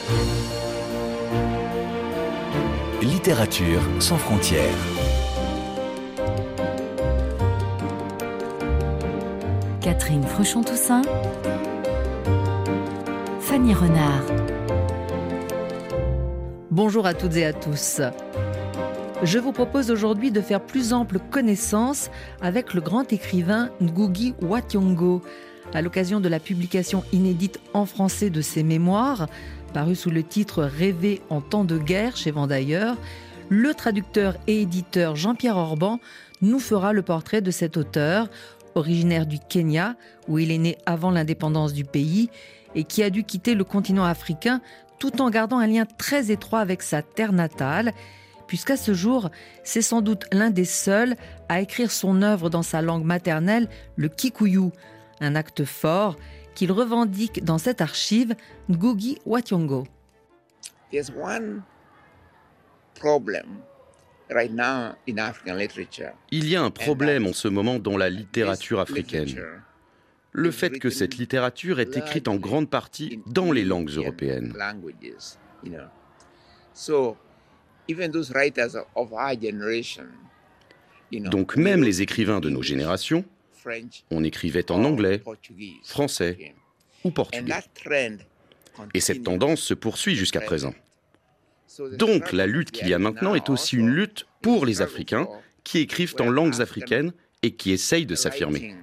Littérature sans frontières. Catherine Fruchon-Toussaint, Fanny Renard. Bonjour à toutes et à tous. Je vous propose aujourd'hui de faire plus ample connaissance avec le grand écrivain Ngugi wa Thiong'o, à l'occasion de la publication inédite en français de ses mémoires, paru sous le titre « Rêver en temps de guerre » chez Vendailleurs. Le traducteur et éditeur Jean-Pierre Orban nous fera le portrait de cet auteur, originaire du Kenya, où il est né avant l'indépendance du pays, et qui a dû quitter le continent africain tout en gardant un lien très étroit avec sa terre natale, puisqu'à ce jour, c'est sans doute l'un des seuls à écrire son œuvre dans sa langue maternelle, le Kikuyu, un acte fort qu'il revendique dans cette archive, Ngugi wa Thiong'o. There's one problem right now in African literature. Il y a un problème en ce moment dans la littérature africaine. Le fait que cette littérature est écrite en grande partie dans les langues européennes. Donc même les écrivains de nos générations, on écrivait en anglais, français ou portugais. Et cette tendance se poursuit jusqu'à présent. Donc la lutte qu'il y a maintenant est aussi une lutte pour les Africains qui écrivent en langues africaines et qui essayent de s'affirmer.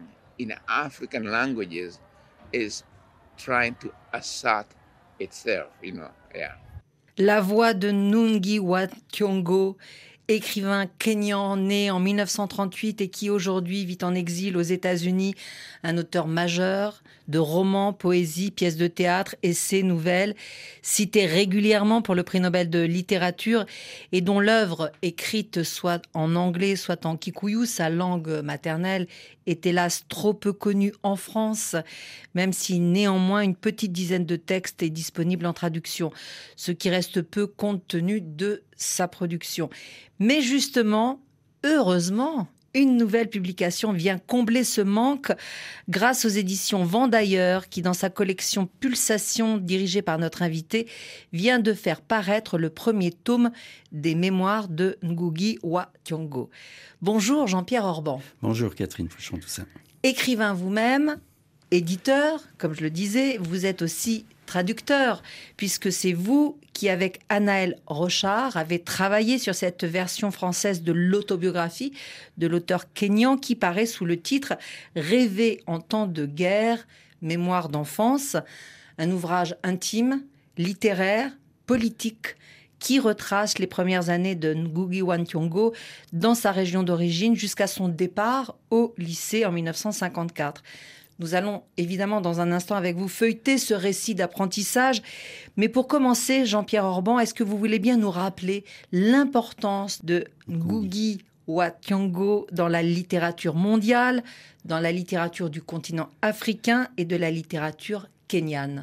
La voix de Ngugi wa Thiong'o, écrivain kényan né en 1938 et qui aujourd'hui vit en exil aux États-Unis, un auteur majeur de romans, poésie, pièces de théâtre, essais, nouvelles, cité régulièrement pour le prix Nobel de littérature et dont l'œuvre, écrite soit en anglais, soit en kikuyu, sa langue maternelle, est hélas trop peu connue en France, même si néanmoins une petite dizaine de textes est disponible en traduction, ce qui reste peu compte tenu de sa production. Mais justement, heureusement, une nouvelle publication vient combler ce manque grâce aux éditions Vendailleurs qui, dans sa collection Pulsation, dirigée par notre invité, vient de faire paraître le premier tome des mémoires de Ngugi wa Thiong'o. Bonjour Jean-Pierre Orban. Bonjour Catherine Fruchon-Toussaint. Écrivain vous-même, éditeur, comme je le disais, vous êtes aussi traducteur, puisque c'est vous qui, avec Anaël Rochard, avez travaillé sur cette version française de l'autobiographie de l'auteur kényan qui paraît sous le titre « Rêver en temps de guerre, mémoire d'enfance », un ouvrage intime, littéraire, politique, qui retrace les premières années de Ngugi wa Thiong'o dans sa région d'origine jusqu'à son départ au lycée en 1954. Nous allons évidemment dans un instant avec vous feuilleter ce récit d'apprentissage. Mais pour commencer, Jean-Pierre Orban, est-ce que vous voulez bien nous rappeler l'importance de Ngugi wa Thiong'o dans la littérature mondiale, dans la littérature du continent africain et de la littérature kenyane?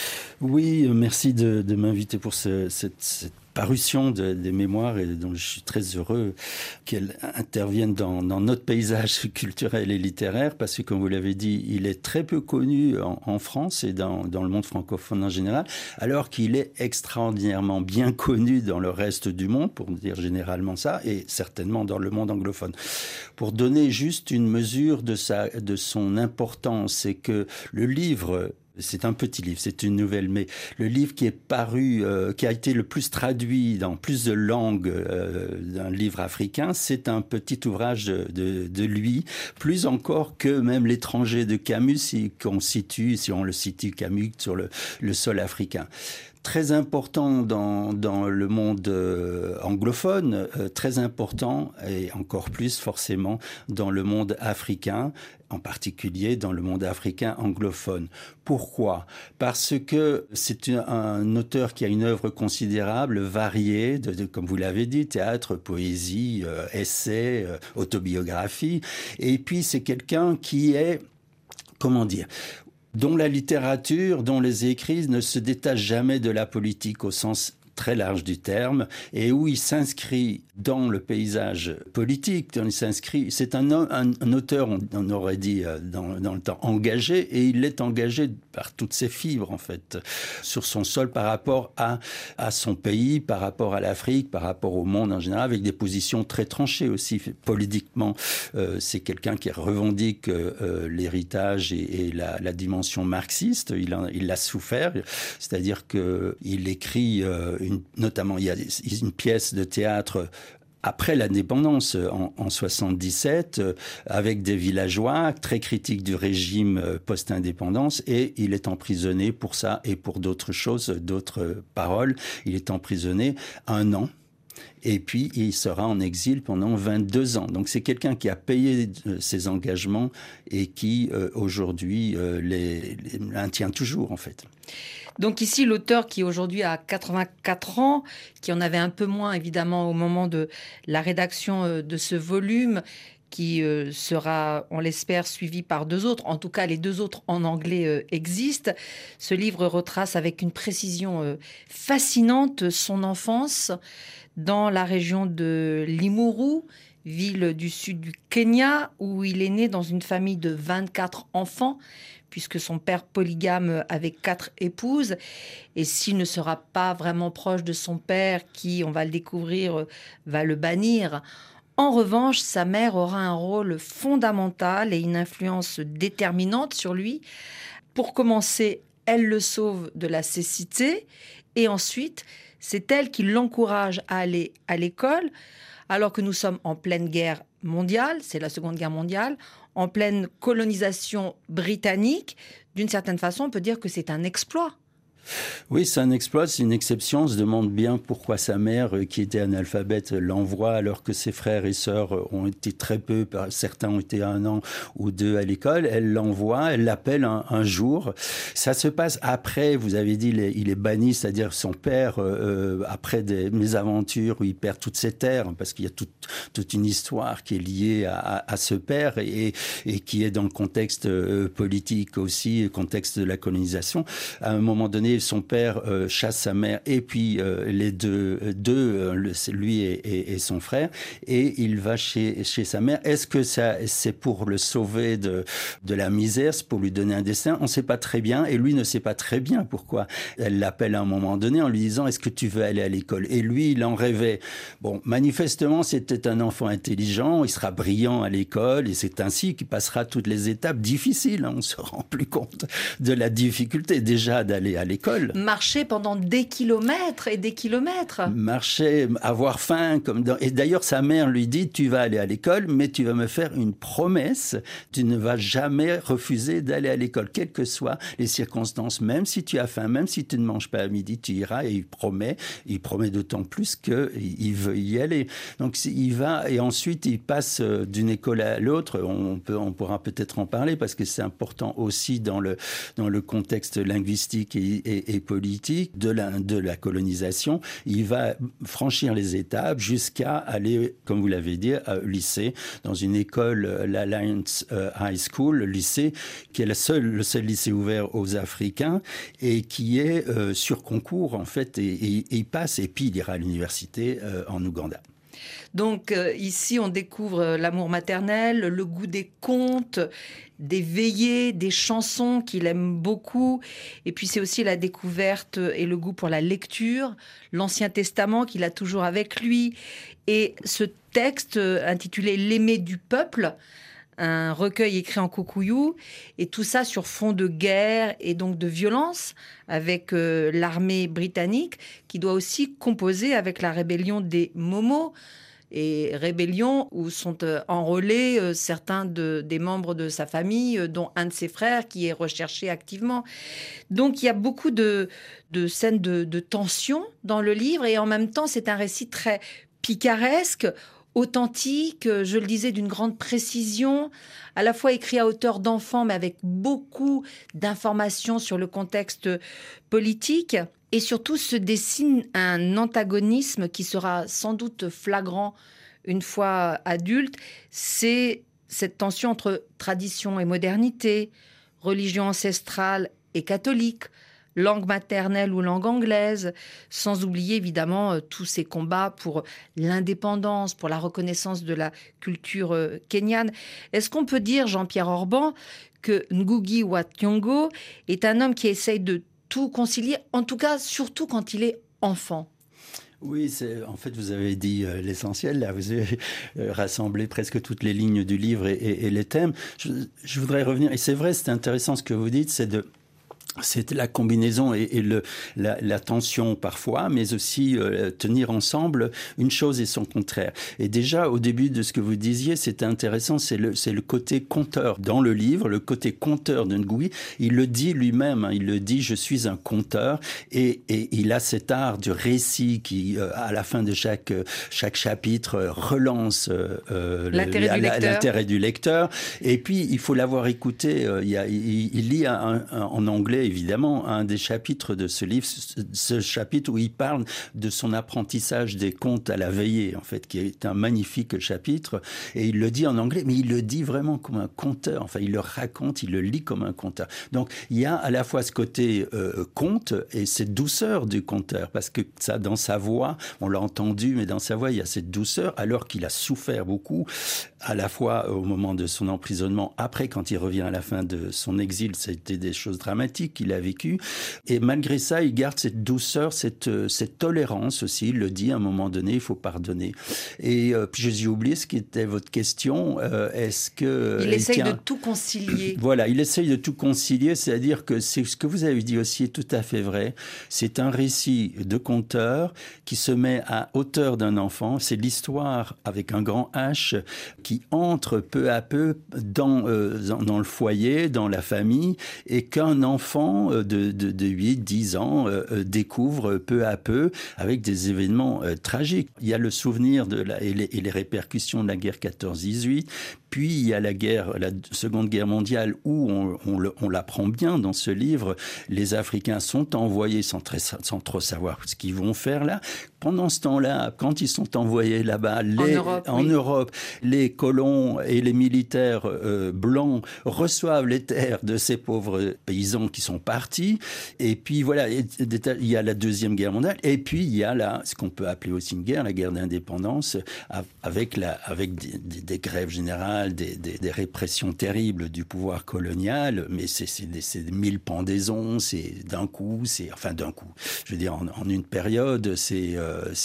Oui, merci de m'inviter pour cette parution des mémoires et dont je suis très heureux qu'elle intervienne dans notre paysage culturel et littéraire parce que, comme vous l'avez dit, il est très peu connu en France et dans le monde francophone en général, alors qu'il est extraordinairement bien connu dans le reste du monde, pour dire généralement ça, et certainement dans le monde anglophone. Pour donner juste une mesure de son importance, c'est que le livre... C'est un petit livre, c'est une nouvelle, mais le livre qui est paru, qui a été le plus traduit dans plus de langues d'un livre africain, c'est un petit ouvrage de lui, plus encore que même L'étranger de Camus, si on le situe Camus sur le sol africain. Très important dans le monde anglophone, très important et encore plus forcément dans le monde africain, en particulier dans le monde africain anglophone. Pourquoi ? Parce que c'est un auteur qui a une œuvre considérable, variée, comme vous l'avez dit, théâtre, poésie, essai, autobiographie. Et puis c'est quelqu'un qui est, dont la littérature, dont les écrits ne se détachent jamais de la politique au sens très large du terme, et où il s'inscrit dans le paysage politique. C'est un auteur, on aurait dit dans le temps, engagé, et il est engagé par toutes ses fibres, en fait, sur son sol par rapport à son pays, par rapport à l'Afrique, par rapport au monde en général, avec des positions très tranchées aussi. Politiquement, c'est quelqu'un qui revendique l'héritage et la dimension marxiste. Il l'a souffert, c'est-à-dire qu'il écrit, notamment, il y a une pièce de théâtre après l'indépendance, en 77, avec des villageois très critiques du régime post-indépendance, et il est emprisonné pour ça et pour d'autres choses, d'autres paroles. Il est emprisonné 1 an. Et puis, il sera en exil pendant 22 ans. Donc, c'est quelqu'un qui a payé ses engagements et qui, aujourd'hui, les maintient toujours, en fait. Donc ici, l'auteur qui aujourd'hui a 84 ans, qui en avait un peu moins, évidemment, au moment de la rédaction de ce volume, qui sera, on l'espère, suivi par 2 autres. En tout cas, les 2 autres en anglais existent. Ce livre retrace avec une précision fascinante son enfance dans la région de Limuru, ville du sud du Kenya, où il est né dans une famille de 24 enfants, puisque son père polygame avait 4 épouses. Et s'il ne sera pas vraiment proche de son père, qui, on va le découvrir, va le bannir, en revanche, sa mère aura un rôle fondamental et une influence déterminante sur lui. Pour commencer, elle le sauve de la cécité, et ensuite, c'est elle qui l'encourage à aller à l'école, alors que nous sommes en pleine guerre mondiale, c'est la Seconde Guerre mondiale, en pleine colonisation britannique. D'une certaine façon, on peut dire que c'est un exploit. Oui, c'est un exploit, c'est une exception. On se demande bien pourquoi sa mère, qui était analphabète, l'envoie alors que ses frères et sœurs ont été très peu, certains ont été 1 an ou 2 à l'école. Elle l'envoie, elle l'appelle un jour. Ça se passe après, vous avez dit, il est banni, c'est-à-dire son père, après des mésaventures où il perd toutes ses terres, parce qu'il y a toute une histoire qui est liée à ce père et qui est dans le contexte politique aussi, le contexte de la colonisation. À un moment donné, son père chasse sa mère et puis les deux lui et son frère, et il va chez sa mère. Est-ce que c'est pour le sauver de la misère, c'est pour lui donner un destin? On ne sait pas très bien, et lui ne sait pas très bien pourquoi. Elle l'appelle à un moment donné en lui disant: est-ce que tu veux aller à l'école? Et lui, il en rêvait. Bon, manifestement, c'était un enfant intelligent, il sera brillant à l'école, et c'est ainsi qu'il passera toutes les étapes difficiles. On ne se rend plus compte de la difficulté déjà d'aller à l'école. Marcher pendant des kilomètres et des kilomètres. Marcher, avoir faim. Et d'ailleurs, sa mère lui dit: tu vas aller à l'école, mais tu vas me faire une promesse. Tu ne vas jamais refuser d'aller à l'école, quelles que soient les circonstances. Même si tu as faim, même si tu ne manges pas à midi, tu iras. Et il promet d'autant plus qu'il veut y aller. Donc il va, et ensuite il passe d'une école à l'autre. On pourra peut-être en parler, parce que c'est important aussi dans le contexte linguistique et politique de la colonisation. Il va franchir les étapes jusqu'à aller, comme vous l'avez dit, au lycée, dans une école, l'Alliance High School, le lycée, qui est le seul lycée ouvert aux Africains, et qui est sur concours, en fait, et il passe, et puis il ira à l'université en Ouganda. Donc ici, on découvre l'amour maternel, le goût des contes, des veillées, des chansons qu'il aime beaucoup. Et puis c'est aussi la découverte et le goût pour la lecture, l'Ancien Testament qu'il a toujours avec lui. Et ce texte intitulé « L'aimé du peuple », un recueil écrit en Kikuyu, et tout ça sur fond de guerre et donc de violence avec l'armée britannique, qui doit aussi composer avec la rébellion des Momo, et rébellion où sont enrôlés certains des membres de sa famille, dont un de ses frères qui est recherché activement. Donc il y a beaucoup de scènes de tension dans le livre, et en même temps c'est un récit très picaresque, authentique, je le disais, d'une grande précision, à la fois écrit à hauteur d'enfant, mais avec beaucoup d'informations sur le contexte politique. Et surtout se dessine un antagonisme qui sera sans doute flagrant une fois adulte. C'est cette tension entre tradition et modernité, religion ancestrale et catholique, langue maternelle ou langue anglaise, sans oublier évidemment tous ces combats pour l'indépendance, pour la reconnaissance de la culture kenyane. Est-ce qu'on peut dire, Jean-Pierre Orban, que Ngugi wa Thiong'o est un homme qui essaye de tout concilier, en tout cas surtout quand il est enfant? Oui, en fait, vous avez dit l'essentiel, là. Vous avez rassemblé presque toutes les lignes du livre et les thèmes. Je voudrais revenir, et c'est vrai, c'est intéressant ce que vous dites, c'est la combinaison et la tension parfois, mais aussi tenir ensemble une chose et son contraire. Et déjà, au début de ce que vous disiez, c'était intéressant, c'est le côté conteur. Dans le livre, le côté conteur de Ngugi, il le dit lui-même, hein, il le dit, je suis un conteur, et il a cet art du récit qui, à la fin de chaque chapitre, relance l'intérêt du lecteur. Et puis, il faut l'avoir écouté, il lit en anglais, évidemment, un des chapitres de ce livre, ce chapitre où il parle de son apprentissage des contes à la veillée, en fait, qui est un magnifique chapitre. Et il le dit en anglais, mais il le dit vraiment comme un conteur. Enfin, il le raconte, il le lit comme un conteur. Donc, il y a à la fois ce côté conte et cette douceur du conteur, parce que ça, dans sa voix, on l'a entendu, mais dans sa voix, il y a cette douceur, alors qu'il a souffert beaucoup, à la fois au moment de son emprisonnement, après, quand il revient à la fin de son exil, c'était des choses dramatiques qu'il a vécu. Et malgré ça, il garde cette douceur, cette tolérance aussi. Il le dit à un moment donné, il faut pardonner. Et puis j'ai oublié ce qui était votre question. Est-ce que il essaye de tout concilier? Voilà, il essaye de tout concilier, c'est-à-dire que c'est ce que vous avez dit aussi est tout à fait vrai. C'est un récit de conteur qui se met à hauteur d'un enfant. C'est l'histoire avec un grand H qui entre peu à peu dans le foyer, dans la famille, et qu'un enfant de 8, 10 ans découvre peu à peu avec des événements tragiques. Il y a le souvenir et les répercussions de la guerre 14-18. Puis il y a la Seconde Guerre mondiale où on l'apprend bien dans ce livre. Les Africains sont envoyés sans trop savoir ce qu'ils vont faire là. Pendant ce temps-là, quand ils sont envoyés là-bas, en Europe, les colons et les militaires blancs reçoivent les terres de ces pauvres paysans qui sont partis. Et puis voilà, il y a la Deuxième Guerre mondiale. Et puis il y a ce qu'on peut appeler aussi une guerre, la guerre d'indépendance, avec des grèves générales, des répressions terribles du pouvoir colonial, mais c'est 1000 pendaisons, c'est d'un coup, je veux dire, en une période, c'est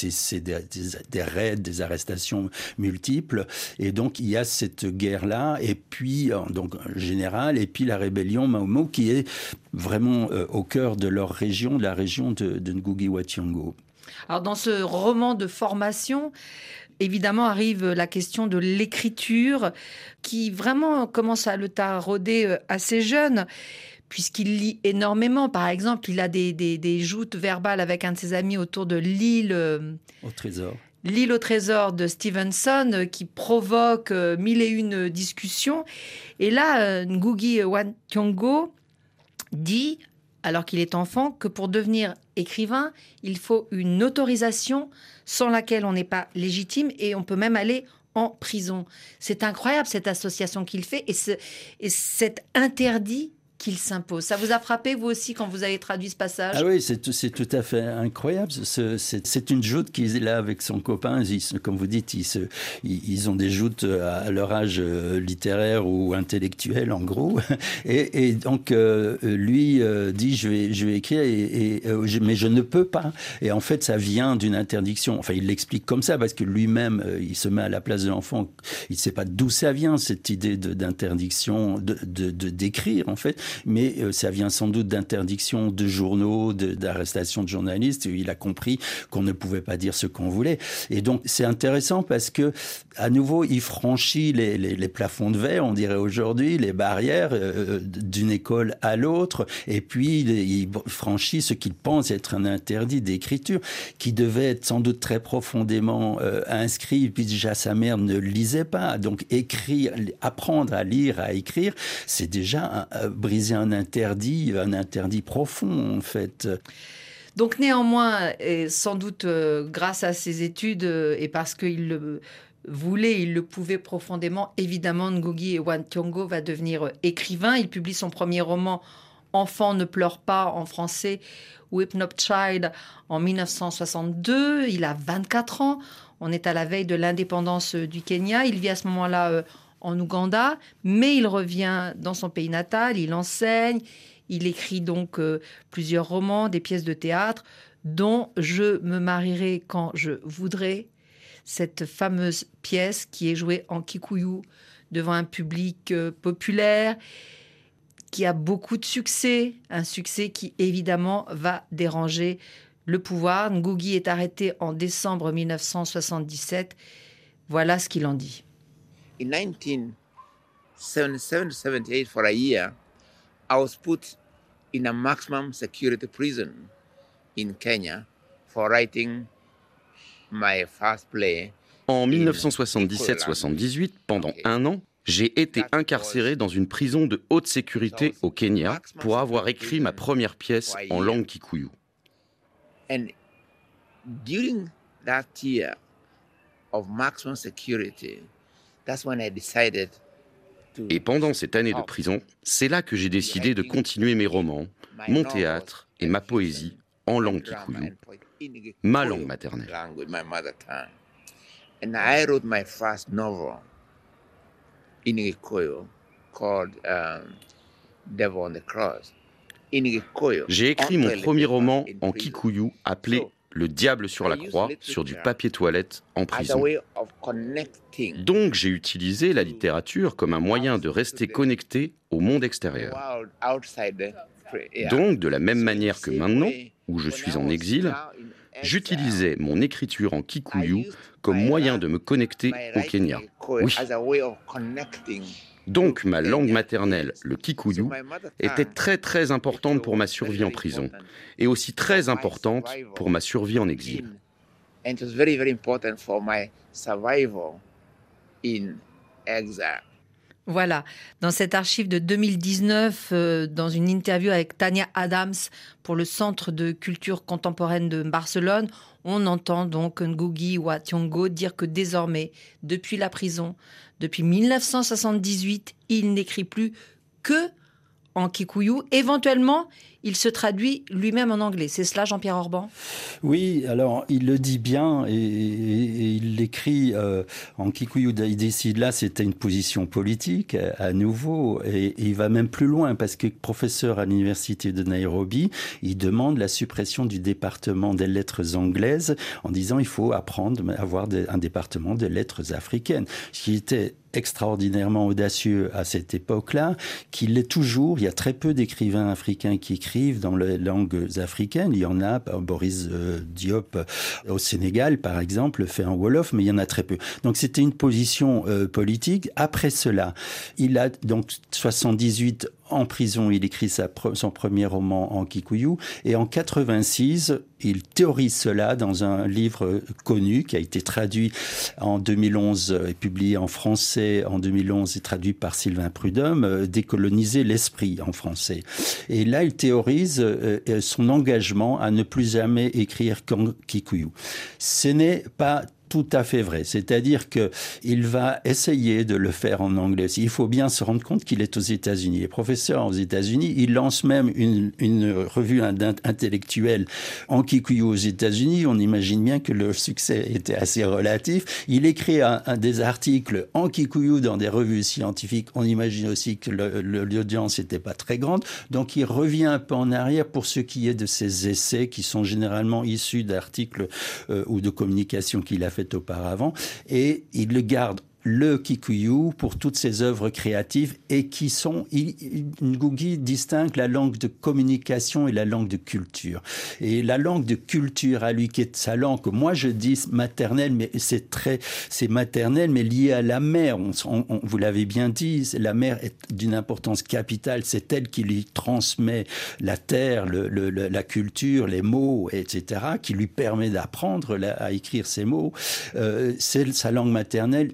des raids, des arrestations multiples, et donc il y a cette guerre-là, et puis donc générale, et puis la rébellion Mau Mau qui est vraiment au cœur de leur région, de la région de Ngugi wa Thiong'o. Alors dans ce roman de formation, évidemment, arrive la question de l'écriture qui vraiment commence à le tarauder assez jeune, puisqu'il lit énormément. Par exemple, il a des joutes verbales avec un de ses amis autour de l'île au trésor. L'île au trésor de Stevenson qui provoque 1001 discussions. Et là, Ngugi wa Thiong'o dit, alors qu'il est enfant, que pour devenir écrivain, il faut une autorisation sans laquelle on n'est pas légitime et on peut même aller en prison. C'est incroyable cette association qu'il fait et cet interdit qu'il s'impose. Ça vous a frappé, vous aussi, quand vous avez traduit ce passage? Ah oui, c'est tout à fait incroyable. C'est une joute qu'il a avec son copain. Comme vous dites, ils ont des joutes à leur âge littéraire ou intellectuel, en gros. Et donc, lui dit, je vais écrire, mais je ne peux pas. Et en fait, ça vient d'une interdiction. Enfin, il l'explique comme ça, parce que lui-même, il se met à la place de l'enfant. Il ne sait pas d'où ça vient, cette idée d'interdiction, d'écrire, en fait. Mais ça vient sans doute d'interdiction de journaux, d'arrestation de journalistes. Il a compris qu'on ne pouvait pas dire ce qu'on voulait. Et donc, c'est intéressant parce que, à nouveau, il franchit les plafonds de verre, on dirait aujourd'hui, les barrières d'une école à l'autre. Et puis, il franchit ce qu'il pense être un interdit d'écriture qui devait être sans doute très profondément inscrit. Et puis déjà, sa mère ne lisait pas. Donc, apprendre à lire, à écrire, c'est déjà briser un interdit profond, en fait. Donc néanmoins, et sans doute grâce à ses études et parce qu'il le voulait, il le pouvait profondément, évidemment, Ngugi wa Thiong'o va devenir écrivain. Il publie son premier roman Enfant ne pleure pas en français, Weep Not Child en 1962. Il a 24 ans. On est à la veille de l'indépendance du Kenya. Il vit à ce moment-là en Ouganda, mais il revient dans son pays natal, il enseigne, il écrit donc plusieurs romans, des pièces de théâtre, dont Je me marierai quand je voudrais, cette fameuse pièce qui est jouée en kikuyu devant un public populaire, qui a beaucoup de succès, un succès qui évidemment va déranger le pouvoir. Ngugi est arrêté en décembre 1977. Voilà ce qu'il en dit. In 1977-78, for a year, I was put in a maximum security prison in Kenya for writing my first play. En 1977-78, pendant un an, j'ai été incarcéré dans une prison de haute sécurité au Kenya pour avoir écrit ma première pièce en langue kikuyu. And during that year of maximum security, that's when I decided to... Et pendant cette année de prison, c'est là que j'ai décidé de continuer mes romans, mon théâtre et ma poésie en langue kikuyu, ma langue maternelle. And I wrote my first novel in Gikuyu called Devil on the Cross. J'ai écrit mon premier roman en kikuyu appelé Le diable sur la croix sur du papier toilette en prison. Donc j'ai utilisé la littérature comme un moyen de rester connecté au monde extérieur. Donc de la même manière que maintenant, où je suis en exil, j'utilisais mon écriture en kikuyu comme moyen de me connecter au Kenya. Oui. Donc ma langue maternelle, le kikuyu, était très très importante pour ma survie en prison et aussi très importante pour ma survie en exil. Voilà, dans cette archive de 2019, dans une interview avec Tania Adams pour le Centre de culture contemporaine de Barcelone, on entend donc Ngugi wa Thiong'o dire que désormais, depuis la prison, depuis 1978, il n'écrit plus que en kikuyu. Éventuellement, il se traduit lui-même en anglais. C'est cela, Jean-Pierre Orban ? Oui, alors il le dit bien et il l'écrit en kikuyu. Il décide là, c'était une position politique à nouveau et il va même plus loin parce que professeur à l'université de Nairobi, il demande la suppression du département des lettres anglaises en disant il faut apprendre à avoir un département de lettres africaines, ce qui était extraordinairement audacieux à cette époque-là, qu'il l'est toujours. Il y a très peu d'écrivains africains qui écrivent dans les langues africaines. Il y en a, Boris Diop au Sénégal, par exemple, fait en Wolof, mais il y en a très peu. Donc c'était une position politique. Après cela, il a donc 78 en prison, il écrit son premier roman en kikuyu et en 86, il théorise cela dans un livre connu qui a été traduit en 2011 et publié en français en 2011 et traduit par Sylvain Prudhomme, Décoloniser l'esprit en français. Et là, il théorise son engagement à ne plus jamais écrire qu'en kikuyu. Ce n'est pas tout à fait vrai. C'est-à-dire que il va essayer de le faire en anglais aussi. Il faut bien se rendre compte qu'il est aux États-Unis. Il est professeur aux États-Unis. Il lance même une revue intellectuelle en kikuyu aux États-Unis. On imagine bien que le succès était assez relatif. Il écrit des articles en kikuyu dans des revues scientifiques. On imagine aussi que l'audience n'était pas très grande. Donc il revient un peu en arrière pour ce qui est de ses essais qui sont généralement issus d'articles ou de communications qu'il a fait auparavant, et il le garde le kikuyu pour toutes ses œuvres créatives et qui sont... Ngugi distingue la langue de communication et la langue de culture. Et la langue de culture à lui, qui est sa langue, que moi je dis maternelle, mais c'est maternelle, mais liée à la mer. Vous l'avez bien dit, la mer est d'une importance capitale. C'est elle qui lui transmet la terre, la culture, les mots, etc., qui lui permet d'apprendre à écrire ces mots. C'est sa langue maternelle. Il est lié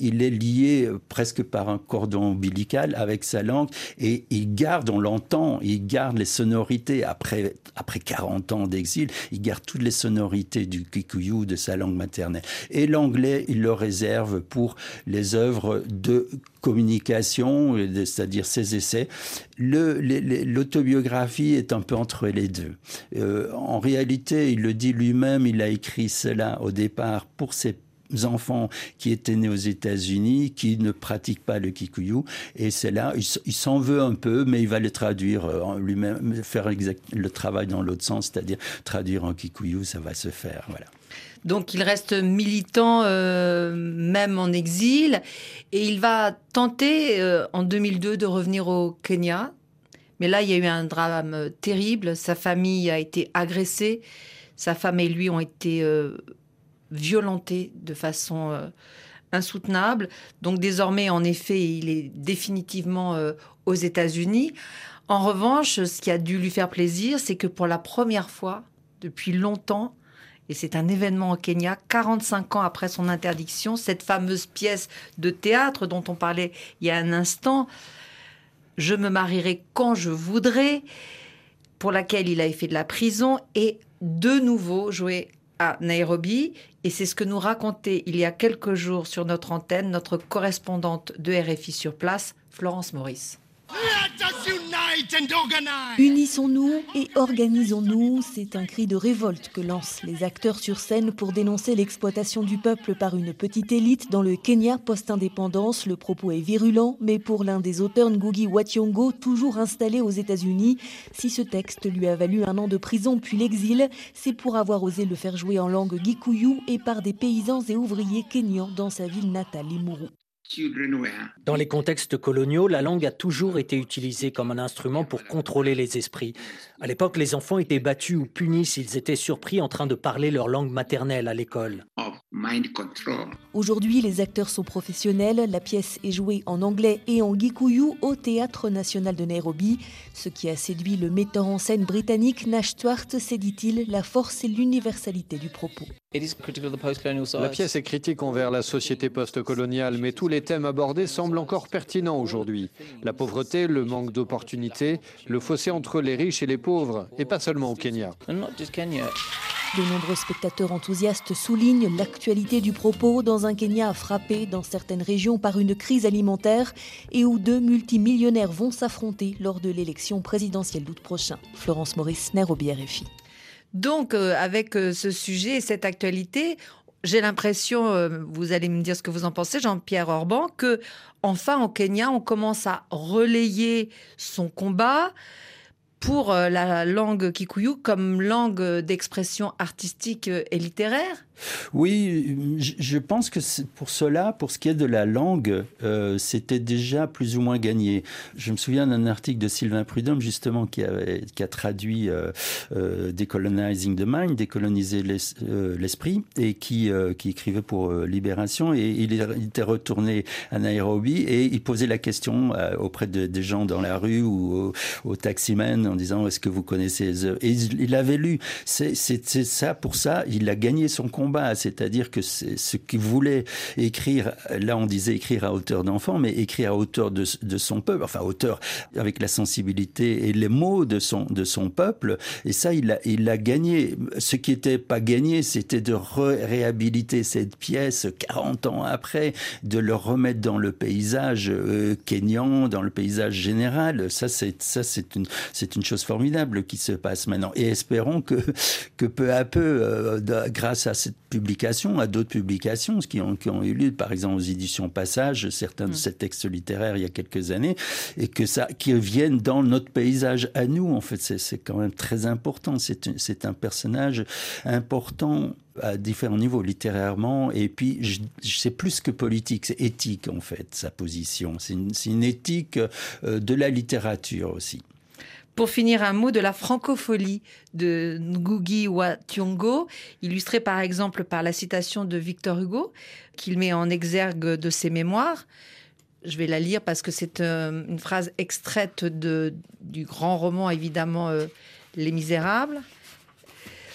lié presque par un cordon ombilical avec sa langue, et il garde, on l'entend, il garde les sonorités après 40 ans d'exil, il garde toutes les sonorités du Kikuyu, de sa langue maternelle. Et l'anglais, il le réserve pour les œuvres de communication, c'est-à-dire ses essais. L'autobiographie est un peu entre les deux. En réalité, il le dit lui-même, il a écrit cela au départ pour ses enfants qui étaient nés aux États-Unis, qui ne pratiquent pas le Kikuyu, et c'est là, il s'en veut un peu, mais il va le traduire lui-même, faire le travail dans l'autre sens, c'est-à-dire traduire en Kikuyu, ça va se faire, voilà. Donc il reste militant même en exil, et il va tenter en 2002 de revenir au Kenya. Mais là, il y a eu un drame terrible. Sa famille a été agressée. Sa femme et lui ont été violentés de façon insoutenable. Donc désormais, en effet, il est définitivement aux États-Unis. En revanche, ce qui a dû lui faire plaisir, c'est que pour la première fois depuis longtemps, et c'est un événement au Kenya, 45 ans après son interdiction, cette fameuse pièce de théâtre dont on parlait il y a un instant, « Je me marierai quand je voudrais », pour laquelle il a fait de la prison, est de nouveau joué à Nairobi. Et c'est ce que nous racontait il y a quelques jours sur notre antenne notre correspondante de RFI sur place, Florence Maurice. Unissons-nous et organisons-nous, c'est un cri de révolte que lancent les acteurs sur scène pour dénoncer l'exploitation du peuple par une petite élite dans le Kenya post-indépendance. Le propos est virulent, mais pour l'un des auteurs, Ngugi wa Thiong'o, toujours installé aux États-Unis, si ce texte lui a valu 1 an de prison puis l'exil, c'est pour avoir osé le faire jouer en langue Gikuyu et par des paysans et ouvriers kenyans dans sa ville natale, Limuru. Dans les contextes coloniaux, la langue a toujours été utilisée comme un instrument pour contrôler les esprits. À l'époque, les enfants étaient battus ou punis s'ils étaient surpris en train de parler leur langue maternelle à l'école. Aujourd'hui, les acteurs sont professionnels. La pièce est jouée en anglais et en Gikuyu au Théâtre national de Nairobi. Ce qui a séduit le metteur en scène britannique Nash Swart, c'est, dit-il, la force et l'universalité du propos. La pièce est critique envers la société post-coloniale, mais tous les thèmes abordés semblent encore pertinents aujourd'hui. La pauvreté, le manque d'opportunités, le fossé entre les riches et les pauvres, et pas seulement au Kenya. De nombreux spectateurs enthousiastes soulignent l'actualité du propos dans un Kenya frappé dans certaines régions par une crise alimentaire et où 2 multimillionnaires vont s'affronter lors de l'élection présidentielle d'août prochain. Florence Maurice, Nairobi, RFI. Donc, avec ce sujet et cette actualité, j'ai l'impression, vous allez me dire ce que vous en pensez, Jean-Pierre Orban, que enfin au Kenya, on commence à relayer son combat pour la langue Kikuyu comme langue d'expression artistique et littéraire. Oui, je pense que pour cela, pour ce qui est de la langue, c'était déjà plus ou moins gagné. Je me souviens d'un article de Sylvain Prudhomme, justement, qui a traduit Decolonizing the Mind, décoloniser l'esprit, et qui écrivait pour Libération. Et il était retourné à Nairobi et il posait la question auprès des gens dans la rue ou aux taximens en disant « Est-ce que vous connaissez les œuvres ?» Et il avait lu. C'est ça, pour ça, il a gagné son combat. C'est-à-dire que c'est ce qu'il voulait écrire, là on disait écrire à hauteur d'enfant, mais écrire à hauteur de son peuple, enfin hauteur avec la sensibilité et les mots de son peuple, et ça il a gagné. Ce qui n'était pas gagné, c'était de réhabiliter cette pièce 40 ans après, de le remettre dans le paysage kényan, dans le paysage général. Ça c'est une chose formidable qui se passe maintenant, et espérons que peu à peu, grâce à cette publication, à d'autres publications qui ont eu lieu, par exemple aux éditions Passage, certains de ces textes littéraires il y a quelques années, et qui viennent dans notre paysage à nous. En fait, c'est quand même très important. C'est un personnage important à différents niveaux, littérairement, et puis c'est plus que politique, c'est éthique en fait, sa position. C'est une éthique de la littérature aussi. Pour finir, un mot de la francophonie de Ngugi wa Thiong'o, illustré par exemple par la citation de Victor Hugo, qu'il met en exergue de ses mémoires. Je vais la lire parce que c'est une phrase extraite du grand roman, évidemment, Les Misérables.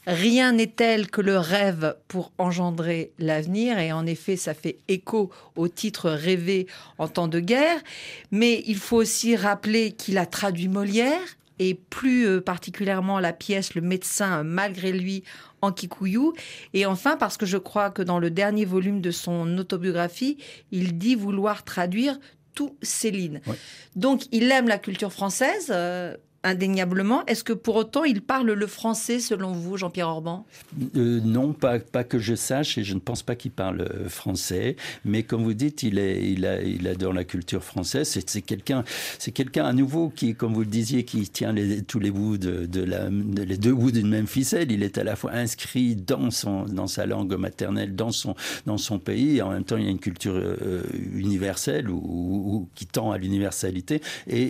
Rien n'est tel que le rêve pour engendrer l'avenir. Et en effet, ça fait écho au titre Rêver en temps de guerre. Mais il faut aussi rappeler qu'il a traduit Molière et plus particulièrement la pièce Le médecin malgré lui en kikuyu. Et enfin, parce que je crois que dans le dernier volume de son autobiographie, il dit vouloir traduire tout Céline. Ouais. Donc, il aime la culture française, indéniablement. Est-ce que pour autant, il parle le français, selon vous, Jean-Pierre Orban ? Non, pas que je sache, et je ne pense pas qu'il parle français. Mais comme vous dites, il adore la culture française. C'est quelqu'un à nouveau qui, comme vous le disiez, qui tient tous les bouts les deux bouts d'une même ficelle. Il est à la fois inscrit dans sa langue maternelle, dans son pays, et en même temps, il y a une culture universelle ou qui tend à l'universalité. Et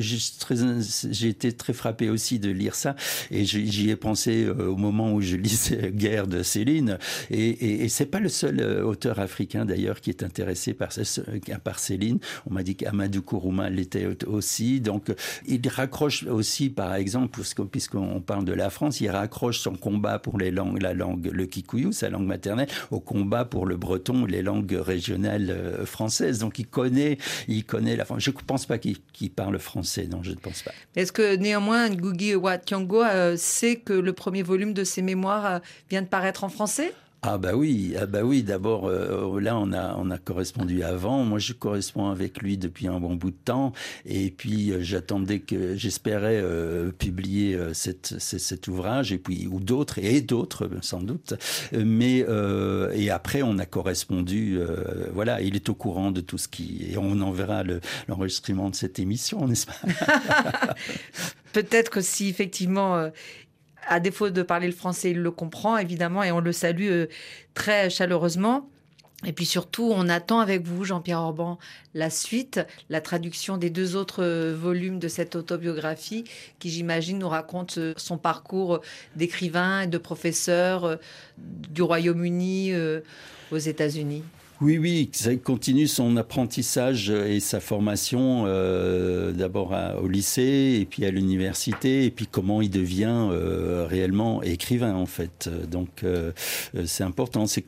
j'ai été très frappé aussi de lire ça, et j'y ai pensé au moment où je lisais Guerre de Céline, et c'est pas le seul auteur africain d'ailleurs qui est intéressé par Céline. On m'a dit qu'Amadou Kourouma l'était aussi, donc il raccroche aussi, par exemple, puisqu'on parle de la France, il raccroche son combat pour la langue, le kikuyu, sa langue maternelle, au combat pour le breton, les langues régionales françaises. Donc il connaît la France. Je ne pense pas qu'il parle français, non, je ne pense pas. Est-ce que néanmoins Ngugi wa Thiong'o sait que le premier volume de ses mémoires vient de paraître en français ? Ah bah oui. D'abord, là, on a correspondu avant. Moi, je corresponds avec lui depuis un bon bout de temps. Et puis, j'espérais publier cet ouvrage, et puis ou d'autres sans doute. Mais et après, on a correspondu. Voilà, il est au courant de tout et on enverra l'enregistrement de cette émission, n'est-ce pas ? Peut-être que si effectivement. À défaut de parler le français, il le comprend, évidemment, et on le salue très chaleureusement. Et puis surtout, on attend avec vous, Jean-Pierre Orban, la suite, la traduction des 2 autres volumes de cette autobiographie qui, j'imagine, nous raconte son parcours d'écrivain et de professeur du Royaume-Uni aux États-Unis. Oui, ça continue son apprentissage et sa formation d'abord au lycée et puis à l'université, et puis comment il devient réellement écrivain en fait. Donc c'est important, c'est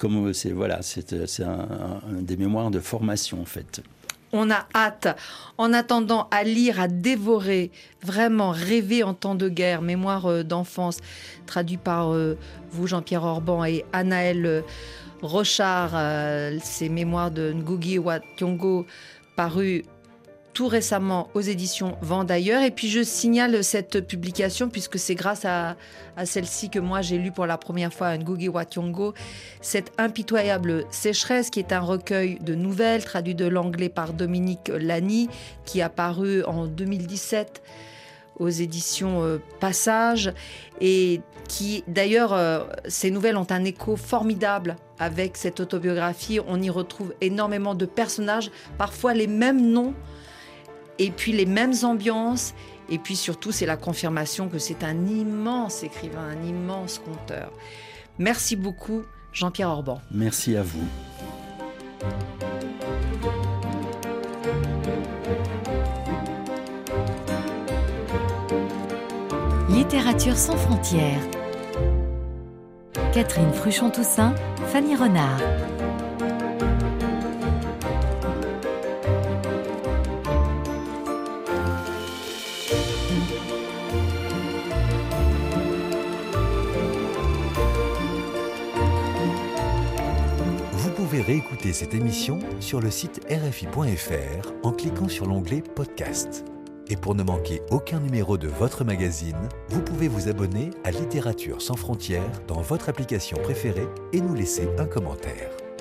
un des mémoires de formation en fait. On a hâte, en attendant, à lire, à dévorer, vraiment Rêver en temps de guerre, mémoire d'enfance, traduit par vous, Jean-Pierre Orban, et Anaëlle Rochard, ces mémoires de Ngugi wa Thiong'o, parues tout récemment aux éditions Vendailleurs. Et puis je signale cette publication, puisque c'est grâce à celle-ci que moi j'ai lu pour la première fois Ngugi wa Thiong'o, cette impitoyable sécheresse, qui est un recueil de nouvelles traduit de l'anglais par Dominique Lani, qui a paru en 2017 aux éditions Passage, et qui d'ailleurs, ces nouvelles ont un écho formidable avec cette autobiographie. On y retrouve énormément de personnages, parfois les mêmes noms, et puis les mêmes ambiances, et puis surtout c'est la confirmation que c'est un immense écrivain, un immense conteur. Merci beaucoup, Jean-Pierre Orban. Merci à vous. Littérature sans frontières. Catherine Fruchon-Toussaint, Fanny Renard. Vous pouvez réécouter cette émission sur le site rfi.fr en cliquant sur l'onglet Podcast. Et pour ne manquer aucun numéro de votre magazine, vous pouvez vous abonner à Littérature sans frontières dans votre application préférée et nous laisser un commentaire.